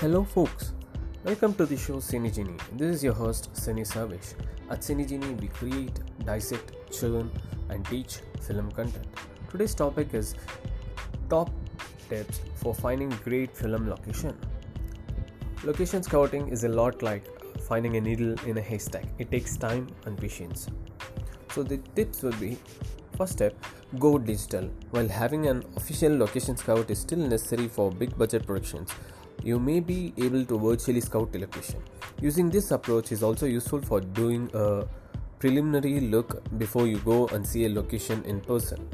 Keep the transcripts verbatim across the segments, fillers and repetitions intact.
Hello, folks. Welcome to the show Cinegenie. This is your host Cine Sarvesh. At Cinegenie, we create, dissect, churn, and teach film content. Today's topic is top tips for finding great film location. Location scouting is a lot like finding a needle in a haystack. It takes time and patience. So the tips would be: first step, go digital. While having an official location scout is still necessary for big budget productions, you may be able to virtually scout the location. Using this approach is also useful for doing a preliminary look before you go and see a location in person.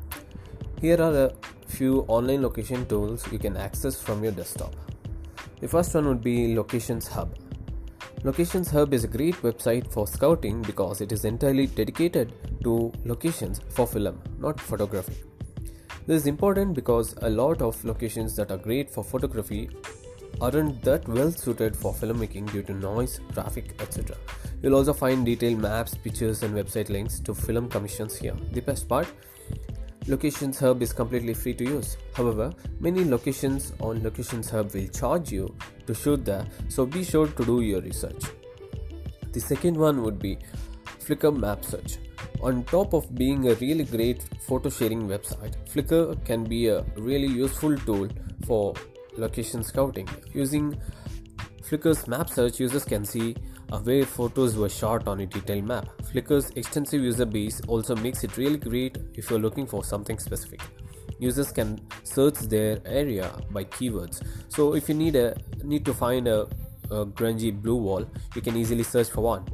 Here are a few online location tools you can access from your desktop. The first one would be Locations Hub. Locations Hub is a great website for scouting because it is entirely dedicated to locations for film, not photography. This is important because a lot of locations that are great for photography aren't that well suited for filmmaking due to noise, traffic, et cetera. You'll also find detailed maps, pictures, and website links to film commissions here. The best part, Locations Hub is completely free to use. However, many locations on Locations Hub will charge you to shoot there, so be sure to do your research. The second one would be Flickr Map Search. On top of being a really great photo sharing website, Flickr can be a really useful tool for location scouting. Using Flickr's map search, users can see uh, where photos were shot on a detailed map. Flickr's extensive user base also makes it really great if you're looking for something specific. Users can search their area by keywords. So if you need a need to find a, a grungy blue wall, you can easily search for one.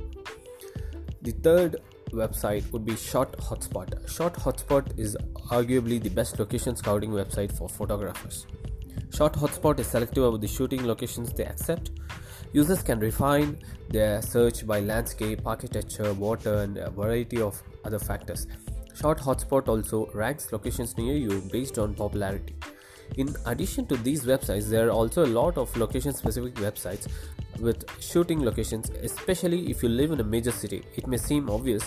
The third website would be Shot Hotspot. Shot Hotspot is arguably the best location scouting website for photographers. Shot Hotspot is selective about the shooting locations they accept. Users can refine their search by landscape, architecture, water, and a variety of other factors. Shot Hotspot also ranks locations near you based on popularity. In addition to these websites, there are also a lot of location-specific websites with shooting locations, especially if you live in a major city. It may seem obvious,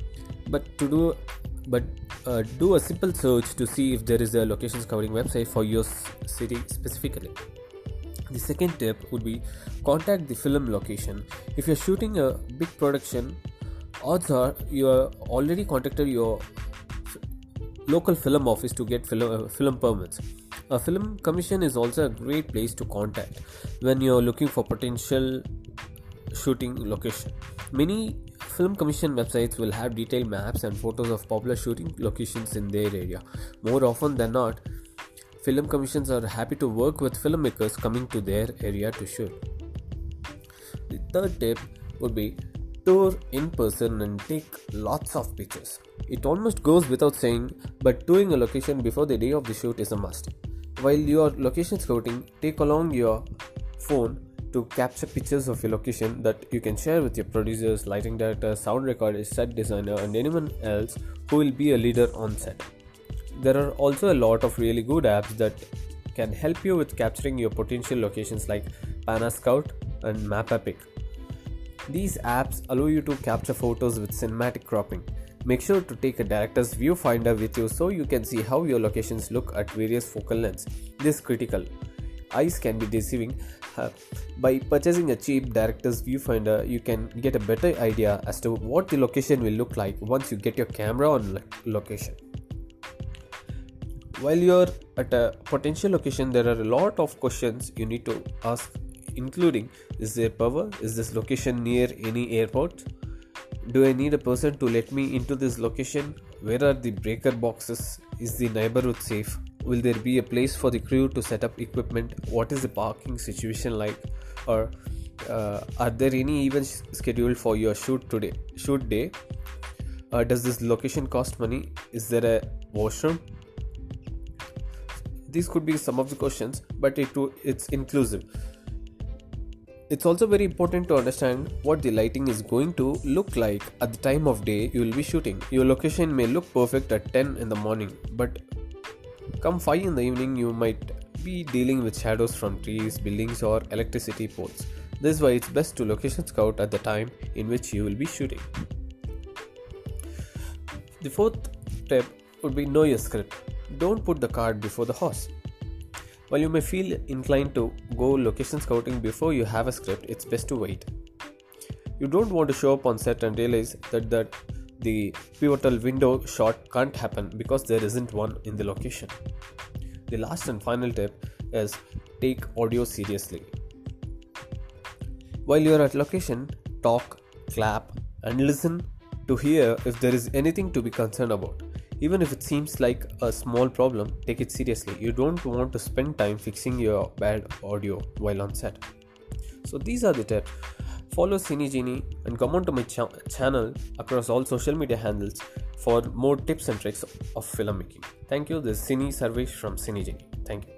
but to do but uh, do a simple search to see if there is a location scouting website for your city specifically. The second tip would be contact the film location. If you're shooting a big production, odds are you are already contacted your local film office to get film, uh, film permits. A film commission is also a great place to contact when you're looking for potential shooting location. Many film commission websites will have detailed maps and photos of popular shooting locations in their area. More often than not, film commissions are happy to work with filmmakers coming to their area to shoot. The third tip would be tour in person and take lots of pictures. It almost goes without saying, but touring a location before the day of the shoot is a must. While you are location scouting, take along your phone to capture pictures of your location that you can share with your producers, lighting director, sound recorder, set designer, and anyone else who will be a leader on set. There are also a lot of really good apps that can help you with capturing your potential locations like Panascout and Mapapic. These apps allow you to capture photos with cinematic cropping. Make sure to take a director's viewfinder with you so you can see how your locations look at various focal lengths. This is critical. Eyes can be deceiving. Uh, by purchasing a cheap director's viewfinder, you can get a better idea as to what the location will look like once you get your camera on lo- location. While you're at a potential location, there are a lot of questions you need to ask, including: is there power? Is this location near any airport? Do I need a person to let me into this location? Where are the breaker boxes? Is the neighborhood safe? Will there be a place for the crew to set up equipment? What is the parking situation like? Or uh, are there any events scheduled for your shoot today? Shoot day? Uh, does this location cost money? Is there a washroom? These could be some of the questions, but it it's inclusive. It's also very important to understand what the lighting is going to look like at the time of day you will be shooting. Your location may look perfect at ten in the morning, but come five in the evening you might be dealing with shadows from trees, buildings, or electricity poles. This is why it's best to location scout at the time in which you will be shooting. The fourth tip would be know your script. Don't put the cart before the horse. While you may feel inclined to go location scouting before you have a script, it's best to wait. You don't want to show up on set and realize that, that the pivotal window shot can't happen because there isn't one in the location. The last and final tip is take audio seriously. While you are at location, talk, clap, and listen to hear if there is anything to be concerned about. Even if it seems like a small problem, take it seriously. You don't want to spend time fixing your bad audio while on set. So these are the tips. Follow CineGenie and come on to my cha- channel across all social media handles for more tips and tricks of filmmaking. Thank you. This is Cine Sarvesh from CineGenie. Thank you.